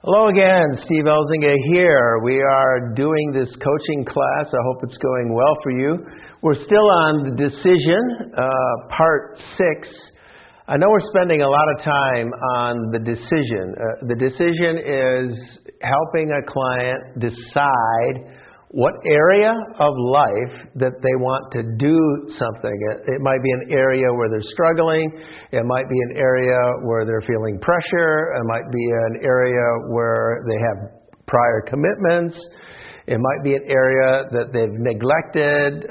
Hello again, Steve Elzinga here. We are doing this coaching class. I hope it's going well for you. We're still on the decision, part 6. I know we're spending a lot of time on the decision. The decision is helping a client decide what area of life that they want to do something. It might be an area where they're struggling. It might be an area where they're feeling pressure. It might be an area where they have prior commitments. It might be an area that they've neglected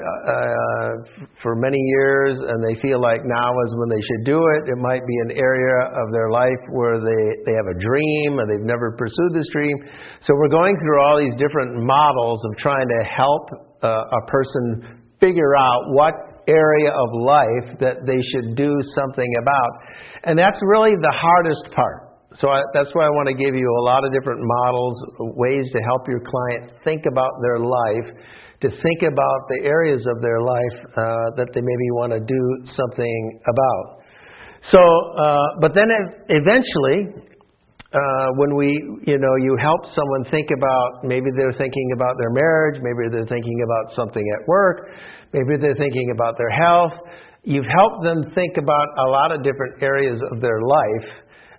for many years and they feel like now is when they should do it. It might be an area of their life where they have a dream and they've never pursued this dream. So we're going through all these different models of trying to help a person figure out what area of life that they should do something about. And that's really the hardest part. So that's why I want to give you a lot of different models, ways to help your client think about their life, to think about the areas of their life that they maybe want to do something about. So, but then eventually, when you help someone think about, maybe they're thinking about their marriage, maybe they're thinking about something at work, maybe they're thinking about their health. You've helped them think about a lot of different areas of their life.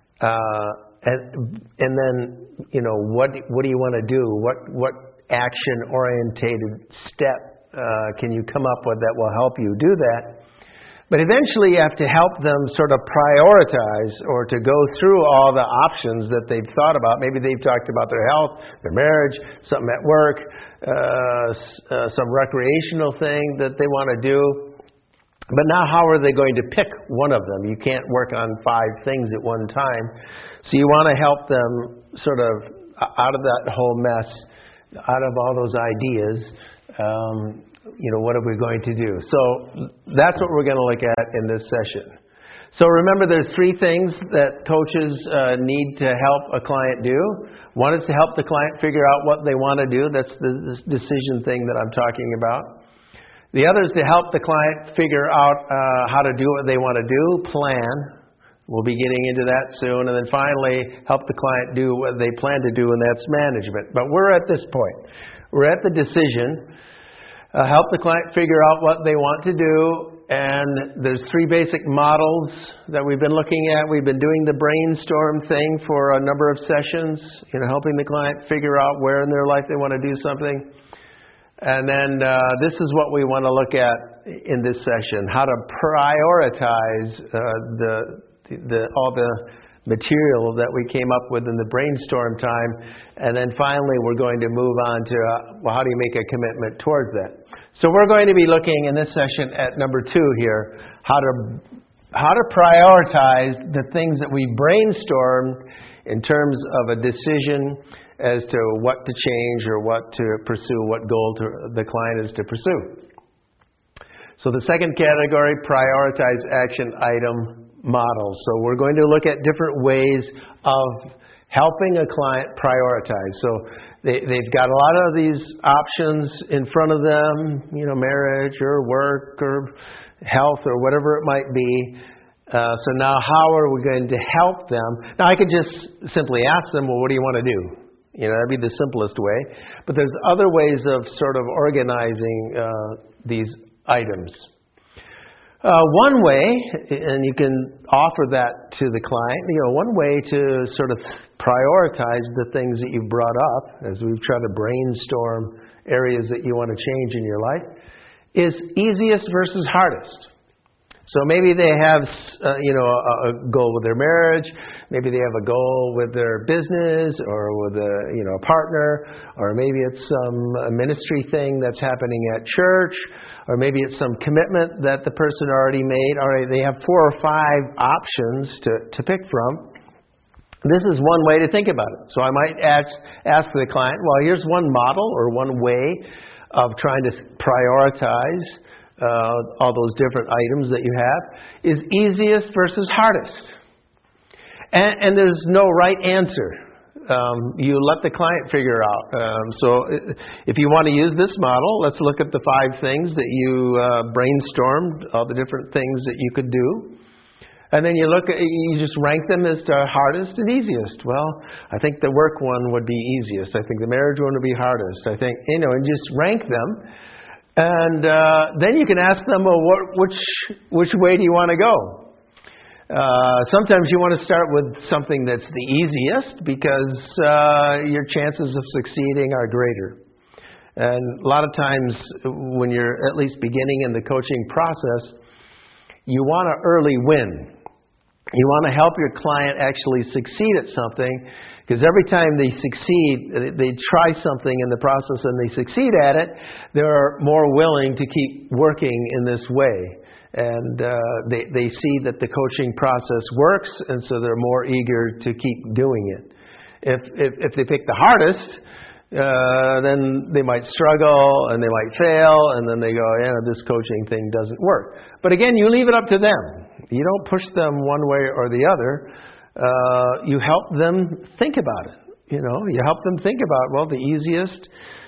And then, what do you want to do? What action-orientated step can you come up with that will help you do that? But eventually you have to help them sort of prioritize or to go through all the options that they've thought about. Maybe they've talked about their health, their marriage, something at work, some recreational thing that they want to do. But now how are they going to pick one of them? You can't work on 5 things at one time. So you want to help them sort of out of that whole mess, out of all those ideas, what are we going to do? So that's what we're going to look at in this session. So remember, there's 3 things that coaches need to help a client do. One is to help the client figure out what they want to do. That's the decision thing that I'm talking about. The other is to help the client figure out how to do what they want to do, plan. We'll be getting into that soon. And then finally, help the client do what they plan to do, and that's management. But we're at this point. We're at the decision. Help the client figure out what they want to do. And there's 3 basic models that we've been looking at. We've been doing the brainstorm thing for a number of sessions, helping the client figure out where in their life they want to do something. And then this is what we want to look at in this session: how to prioritize all the material that we came up with in the brainstorm time. And then finally, we're going to move on to how do you make a commitment towards that. So we're going to be looking in this session at number 2 here: how to prioritize the things that we brainstormed in terms of a decision as to what to change or what to pursue, what goal the client is to pursue. So the second category, prioritize action item models. So we're going to look at different ways of helping a client prioritize. So they've got a lot of these options in front of them, marriage or work or health or whatever it might be. So now how are we going to help them? Now I could just simply ask them, well, what do you want to do? That'd be the simplest way. But there's other ways of sort of organizing these items. One way, and you can offer that to the client, one way to sort of prioritize the things that you've brought up as we've tried to brainstorm areas that you want to change in your life is easiest versus hardest. So maybe they have, a goal with their marriage. Maybe they have a goal with their business or with a partner. Or maybe it's some ministry thing that's happening at church. Or maybe it's some commitment that the person already made. All right, they have 4 or 5 options to pick from. This is one way to think about it. So I might ask the client, well, here's one model or one way of trying to prioritize all those different items that you have, is easiest versus hardest. And there's no right answer. You let the client figure out. So if you want to use this model, let's look at the 5 things that you brainstormed, all the different things that you could do. And then you just rank them as the hardest and easiest. Well, I think the work one would be easiest. I think the marriage one would be hardest. I think, and just rank them. And then you can ask them, well, which way do you want to go? Sometimes you want to start with something that's the easiest because your chances of succeeding are greater. And a lot of times when you're at least beginning in the coaching process, you want to early win. You want to help your client actually succeed at something, because every time they succeed, they try something in the process and they succeed at it, they're more willing to keep working in this way. And they see that the coaching process works, and so they're more eager to keep doing it. If they pick the hardest, then they might struggle and they might fail, and then they go, this coaching thing doesn't work. But again, you leave it up to them. You don't push them one way or the other. You help them think about it. You help them think about, the easiest,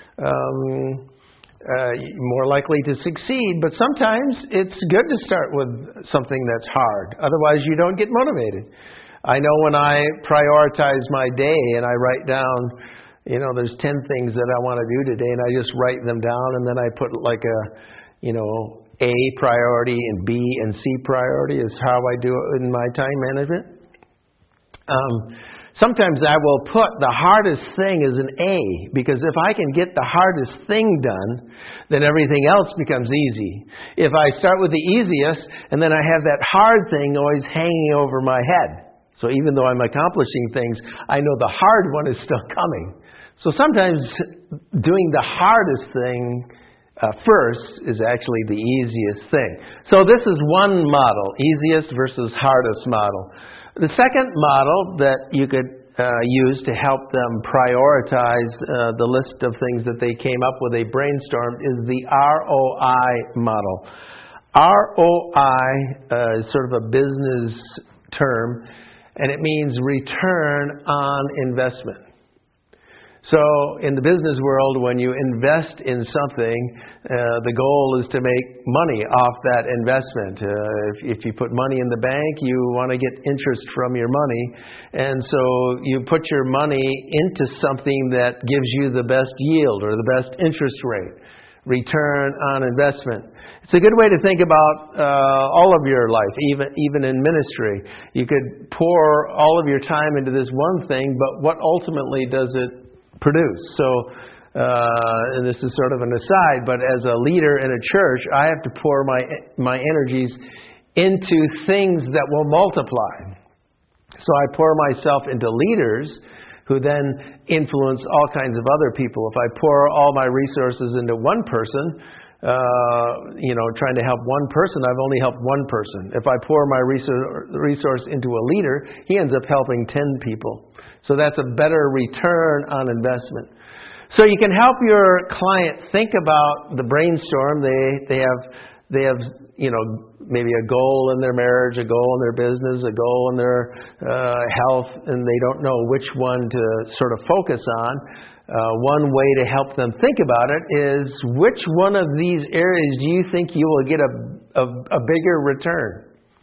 more likely to succeed. But sometimes it's good to start with something that's hard. Otherwise, you don't get motivated. I know when I prioritize my day and I write down, there's 10 things that I want to do today, and I just write them down, and then I put like A priority and B and C priority is how I do it in my time management. Sometimes I will put the hardest thing as an A, because if I can get the hardest thing done, then everything else becomes easy. If I start with the easiest, and then I have that hard thing always hanging over my head. So even though I'm accomplishing things, I know the hard one is still coming. So sometimes doing the hardest thing first is actually the easiest thing. So this is one model, easiest versus hardest model. The second model that you could use to help them prioritize the list of things that they came up with, a brainstorm, is the ROI model. ROI is sort of a business term, and it means return on investment. So in the business world, when you invest in something, the goal is to make money off that investment. If you put money in the bank, you want to get interest from your money. And so you put your money into something that gives you the best yield or the best interest rate, return on investment. It's a good way to think about all of your life, even in ministry. You could pour all of your time into this one thing, but what ultimately does it produce? So, and this is sort of an aside, but as a leader in a church, I have to pour my energies into things that will multiply. So I pour myself into leaders who then influence all kinds of other people. If I pour all my resources into one person, trying to help one person, I've only helped one person. If I pour my resource into a leader, he ends up helping 10 people. So that's a better return on investment. So you can help your client think about the brainstorm. They have maybe a goal in their marriage, a goal in their business, a goal in their health, and they don't know which one to sort of focus on. One way to help them think about it is, which one of these areas do you think you will get a bigger return?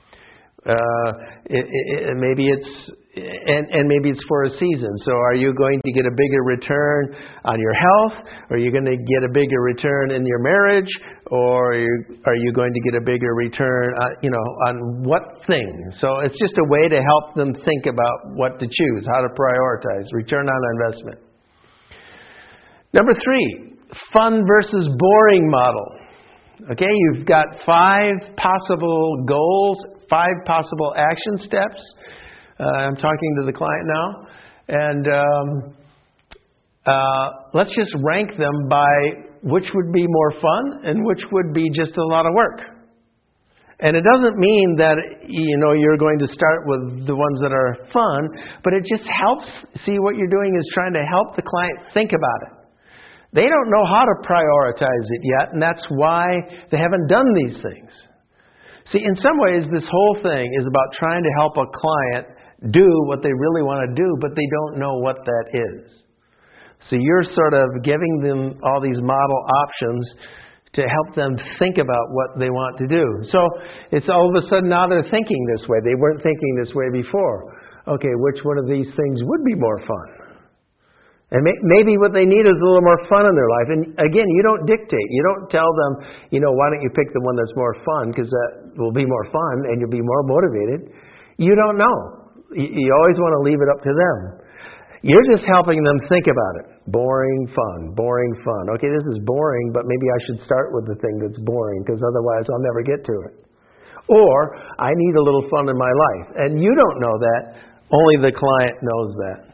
Maybe it's for a season. So are you going to get a bigger return on your health? Or are you going to get a bigger return in your marriage? Or are you going to get a bigger return on what thing? So it's just a way to help them think about what to choose, how to prioritize, return on investment. Number 3, fun versus boring model. Okay, you've got 5 possible goals, 5 possible action steps. I'm talking to the client now. And let's just rank them by which would be more fun and which would be just a lot of work. And it doesn't mean that, you're going to start with the ones that are fun, but it just helps. See, what you're doing is trying to help the client think about it. They don't know how to prioritize it yet, and that's why they haven't done these things. See, in some ways, this whole thing is about trying to help a client do what they really want to do, but they don't know what that is. So you're sort of giving them all these model options to help them think about what they want to do. So it's all of a sudden now they're thinking this way. They weren't thinking this way before. Okay, which one of these things would be more fun? And maybe what they need is a little more fun in their life. And again, you don't dictate. You don't tell them, why don't you pick the one that's more fun, because that will be more fun and you'll be more motivated. You don't know. You always want to leave it up to them. You're just helping them think about it. Boring, fun. Boring, fun. Okay, this is boring, but maybe I should start with the thing that's boring, because otherwise I'll never get to it. Or, I need a little fun in my life. And you don't know that. Only the client knows that.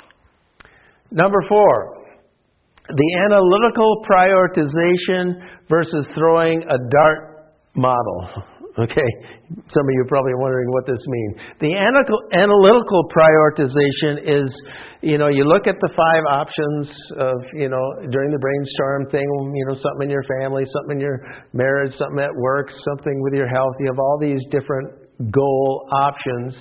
Number 4, the analytical prioritization versus throwing a dart model. Okay, some of you are probably wondering what this means. The analytical prioritization is, you look at the 5 options of, during the brainstorm thing, something in your family, something in your marriage, something at work, something with your health. You have all these different goal options.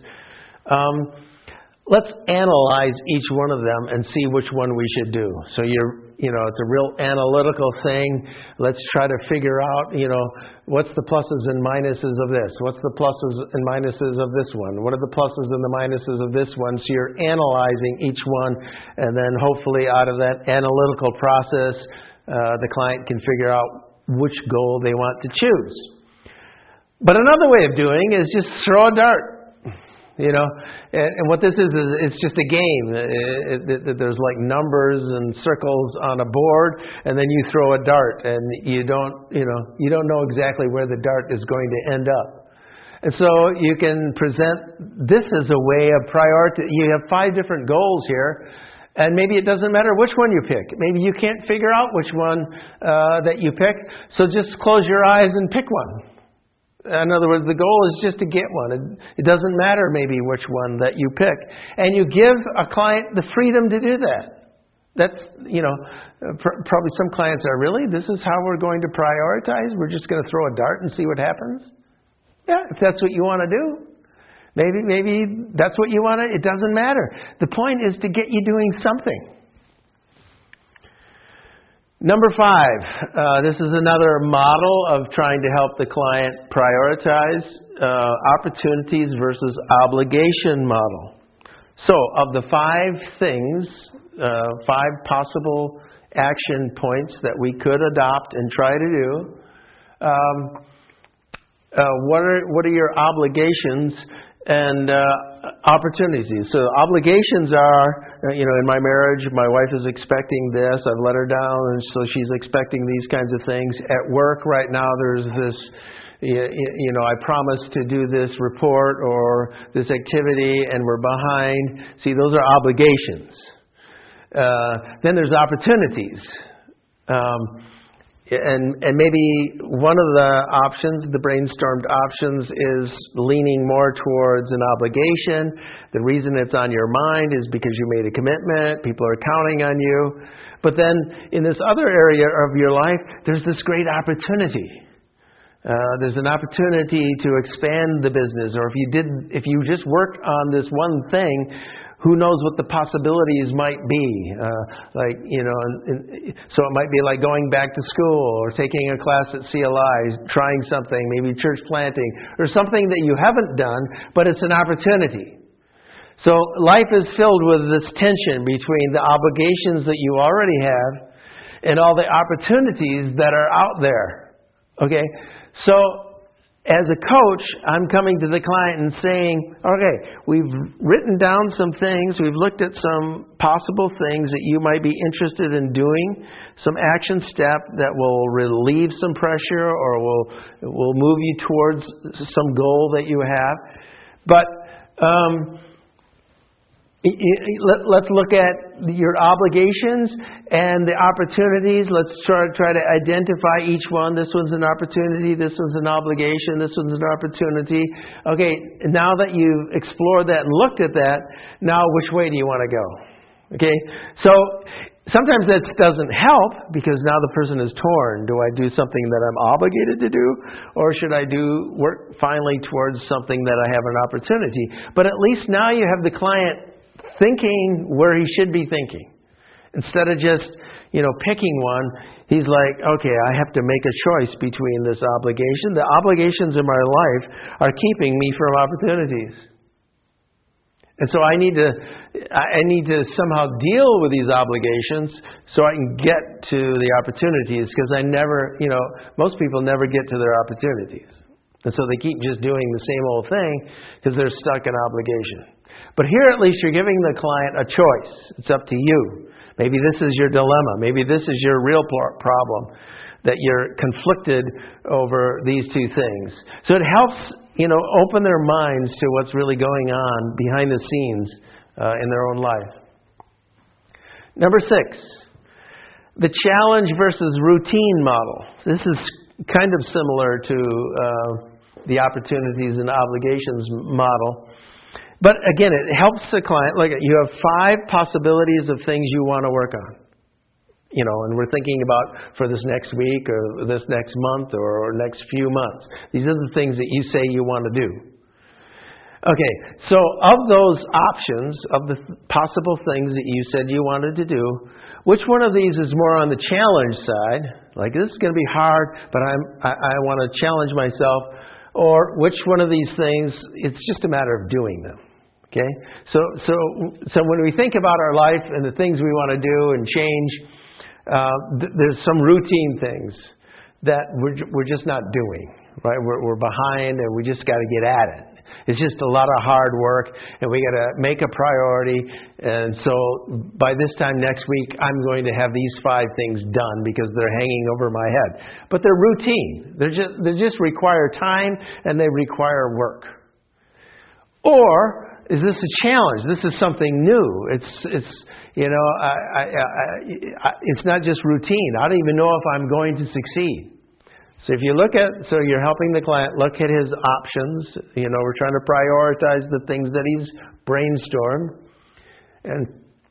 Let's analyze each one of them and see which one we should do. So it's a real analytical thing. Let's try to figure out, what's the pluses and minuses of this? What's the pluses and minuses of this one? What are the pluses and the minuses of this one? So you're analyzing each one, and then hopefully out of that analytical process, the client can figure out which goal they want to choose. But another way of doing is just throw a dart. And what this is it's just a game. There's like numbers and circles on a board, and then you throw a dart, and you don't know exactly where the dart is going to end up. And so you can present this as a way of priority. You have 5 different goals here, and maybe it doesn't matter which one you pick. Maybe you can't figure out which one that you pick, so just close your eyes and pick one. In other words, the goal is just to get one. It doesn't matter maybe which one that you pick. And you give a client the freedom to do that. That's, probably some clients are, really? This is how we're going to prioritize? We're just going to throw a dart and see what happens? Yeah, if that's what you want to do. Maybe that's what you want to, it doesn't matter. The point is to get you doing something. Number 5, this is another model of trying to help the client prioritize opportunities versus obligation model. So, of the 5 things, 5 possible action points that we could adopt and try to do, what are your obligations and opportunities? So obligations are, in my marriage, my wife is expecting this. I've let her down, and so she's expecting these kinds of things. At work right now, there's this, I promised to do this report or this activity, and we're behind. See, those are obligations. Then there's opportunities. And maybe one of the options, the brainstormed options, is leaning more towards an obligation. The reason it's on your mind is because you made a commitment. People are counting on you. But then in this other area of your life, there's this great opportunity. There's an opportunity to expand the business. Or if you just work on this one thing, who knows what the possibilities might be? So it might be like going back to school or taking a class at CLI, trying something, maybe church planting, or something that you haven't done, but it's an opportunity. So life is filled with this tension between the obligations that you already have and all the opportunities that are out there. Okay? So as a coach, I'm coming to the client and saying, okay, we've written down some things, we've looked at some possible things that you might be interested in doing, some action step that will relieve some pressure or will move you towards some goal that you have. But let's look at your obligations and the opportunities. Let's try to identify each one. This one's an opportunity. This one's an obligation. This one's an opportunity. Okay, now that you've explored that and looked at that, now which way do you want to go? Okay, so sometimes that doesn't help because now the person is torn. Do I do something that I'm obligated to do, or should I work finally towards something that I have an opportunity? But at least now you have the client thinking where he should be thinking. Instead of just, picking one, he's like, okay, I have to make a choice between this obligation. The obligations in my life are keeping me from opportunities. And so I need to somehow deal with these obligations so I can get to the opportunities, because most people never get to their opportunities. And so they keep just doing the same old thing because they're stuck in obligation. But here at least you're giving the client a choice. It's up to you. Maybe this is your dilemma. Maybe this is your real problem, that you're conflicted over these two things. So it helps, open their minds to what's really going on behind the scenes in their own life. Number 6, the challenge versus routine model. This is kind of similar to the opportunities and obligations model. But again, it helps the client. Like, you have 5 possibilities of things you want to work on. And we're thinking about for this next week or this next month or next few months. These are the things that you say you want to do. Okay, so of those options, of the possible things that you said you wanted to do, which one of these is more on the challenge side? Like, this is going to be hard, but I want to challenge myself. Or which one of these things, it's just a matter of doing them. Okay? So when we think about our life and the things we want to do and change, there's some routine things that we're just not doing, right? We're behind, and we just got to get at it. It's just a lot of hard work, and we got to make a priority. And so by this time next week, I'm going to have these 5 things done because they're hanging over my head. But they're routine. They just require time, and they require work. Or is this a challenge? This is something new. It's not just routine. I don't even know if I'm going to succeed. So if you so you're helping the client look at his options. We're trying to prioritize the things that he's brainstormed, and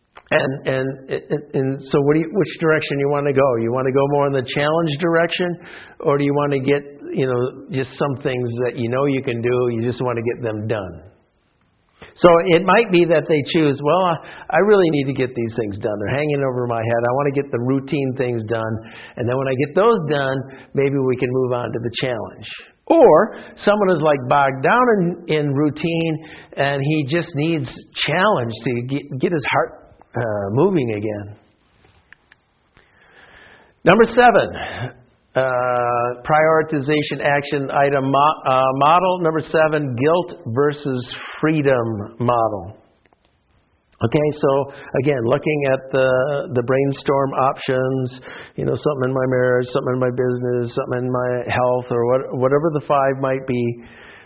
so which direction you want to go? You want to go more in the challenge direction, or do you want to get just some things that you can do? You just want to get them done. So it might be that they choose, well, I really need to get these things done. They're hanging over my head. I want to get the routine things done. And then when I get those done, maybe we can move on to the challenge. Or someone is like bogged down in routine, and he just needs challenge to get his heart moving again. Number 7. Prioritization action item model. Number 7, guilt versus freedom model. Okay, so again, looking at the brainstorm options, something in my marriage, something in my business, something in my health, or whatever the 5 might be.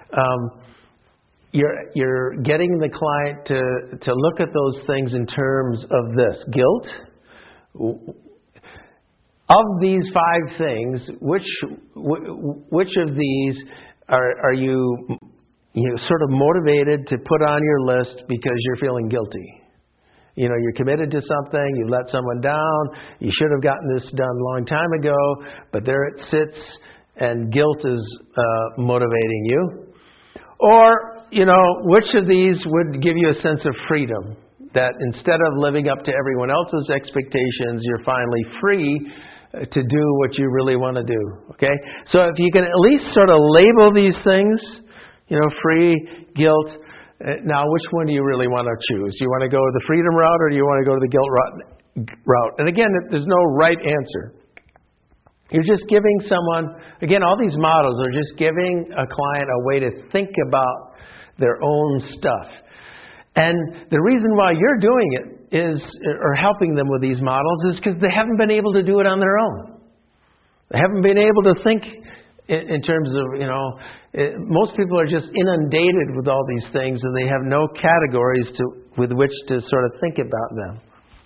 You're getting the client to look at those things in terms of this guilt. Of these 5 things, which of these are you sort of motivated to put on your list because you're feeling guilty? You're committed to something, you let someone down, you should have gotten this done a long time ago, but there it sits, and guilt is motivating you. Or, which of these would give you a sense of freedom? That instead of living up to everyone else's expectations, you're finally free to do what you really want to do. Okay? So if you can at least sort of label these things, free, guilt. Now, which one do you really want to choose? Do you want to go the freedom route, or do you want to go the guilt route? And again, there's no right answer. You're just giving someone, again, all these models are just giving a client a way to think about their own stuff. And the reason why you're doing it or helping them with these models is because they haven't been able to do it on their own. They haven't been able to think in terms of, most people are just inundated with all these things, and they have no categories with which to sort of think about them.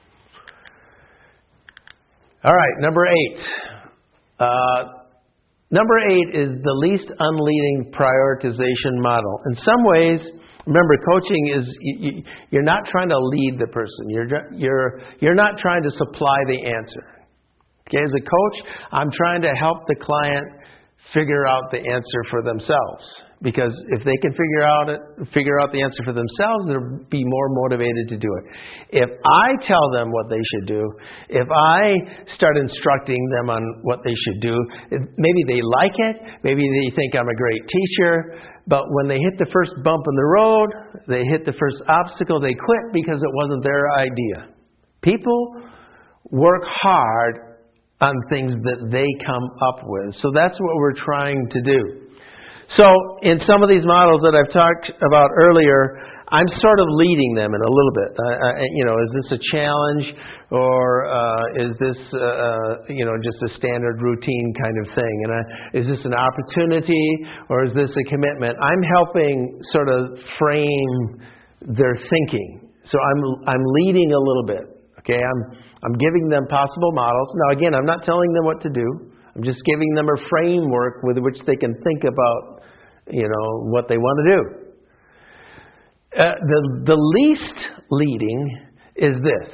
All right, number 8. Number 8 is the least unleading prioritization model. In some ways, remember, coaching is you're not trying to lead the person. You're not trying to supply the answer. Okay, as a coach, I'm trying to help the client figure out the answer for themselves. Because if they can figure out the answer for themselves, they'll be more motivated to do it. If I tell them what they should do, if I start instructing them on what they should do, maybe they like it, maybe they think I'm a great teacher, but when they hit the first bump in the road, they hit the first obstacle, they quit because it wasn't their idea. People work hard on things that they come up with. So that's what we're trying to do. So in some of these models that I've talked about earlier, I'm sort of leading them in a little bit. Is this a challenge, or is this just a standard routine kind of thing? And is this an opportunity, or is this a commitment? I'm helping sort of frame their thinking. So I'm leading a little bit. Okay, I'm giving them possible models. Now again, I'm not telling them what to do. I'm just giving them a framework with which they can think about what they want to do. The least leading is this.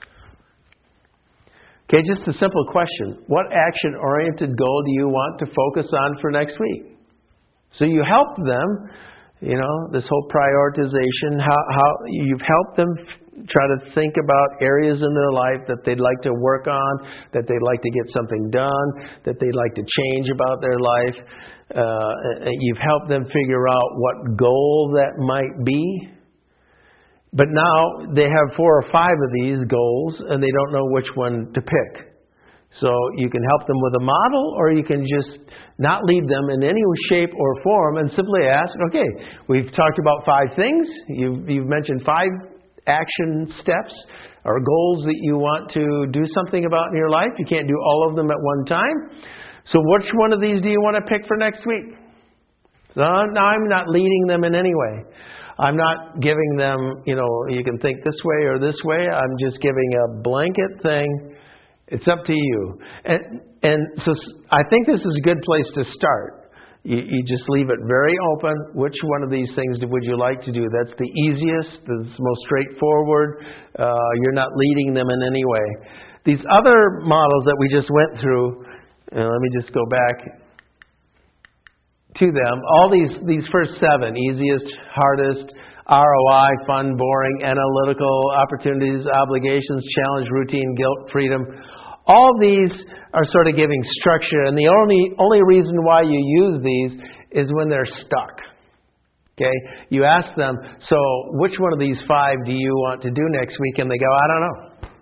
Okay, just a simple question. What action-oriented goal do you want to focus on for next week? So you help them, this whole prioritization, how you've helped them try to think about areas in their life that they'd like to work on, that they'd like to get something done, that they'd like to change about their life. You've helped them figure out what goal that might be. But now they have 4 or 5 of these goals and they don't know which one to pick. So you can help them with a model, or you can just not lead them in any shape or form and simply ask, okay, we've talked about 5 things. You've mentioned 5 action steps or goals that you want to do something about in your life. You can't do all of them at one time. So which one of these do you want to pick for next week? So now I'm not leading them in any way. I'm not giving them, you can think this way or this way. I'm just giving a blanket thing. It's up to you. And so I think this is a good place to start. You just leave it very open. Which one of these things would you like to do? That's the easiest, the most straightforward. You're not leading them in any way. These other models that we just went through, let me just go back to them. All these first 7, easiest, hardest, ROI, fun, boring, analytical, opportunities, obligations, challenge, routine, guilt, freedom. All these are sort of giving structure, and the only reason why you use these is when they're stuck. Okay? You ask them, so which one of these 5 do you want to do next week? And they go, I don't know.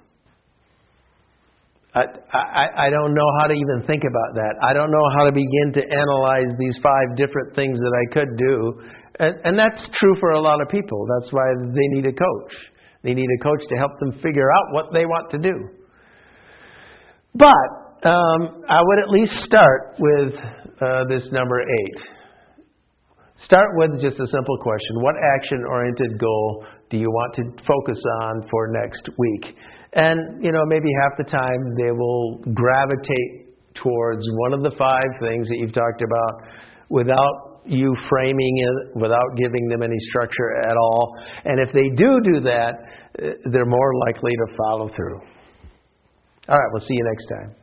I don't know how to even think about that. I don't know how to begin to analyze these 5 different things that I could do. And that's true for a lot of people. That's why they need a coach. They need a coach to help them figure out what they want to do. But I would at least start with this number 8. Start with just a simple question. What action-oriented goal do you want to focus on for next week? And, maybe half the time they will gravitate towards one of the 5 things that you've talked about without you framing it, without giving them any structure at all. And if they do that, they're more likely to follow through. All right, we'll see you next time.